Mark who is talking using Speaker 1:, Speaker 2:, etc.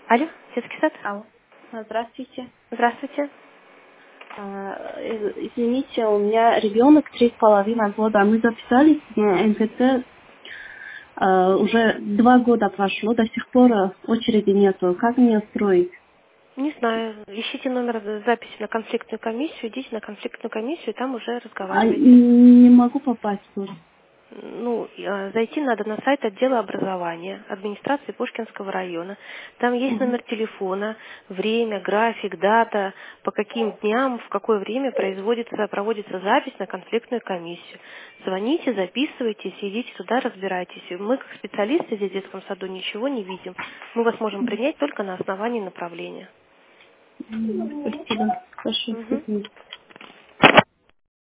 Speaker 1: Алло, детский сад?
Speaker 2: Алло. Здравствуйте.
Speaker 1: Здравствуйте.
Speaker 2: Извините, у меня ребенок 3,5 года. Мы записались на МФЦ. Уже 2 года прошло, до сих пор очереди нету. Как мне устроить?
Speaker 1: Не знаю, ищите номер записи на конфликтную комиссию, идите на конфликтную комиссию, и там уже разговаривайте.
Speaker 2: Не могу попасть тоже.
Speaker 1: Зайти надо на сайт отдела образования администрации Пушкинского района. Там есть номер телефона, время, график, дата, по каким дням, в какое время проводится запись на конфликтную комиссию. Звоните, записывайтесь, идите туда, разбирайтесь. Мы, как специалисты здесь в детском саду, ничего не видим. Мы вас можем принять только на основании направления.
Speaker 2: Спасибо. Хорошо,
Speaker 1: Мгм.
Speaker 2: спасибо.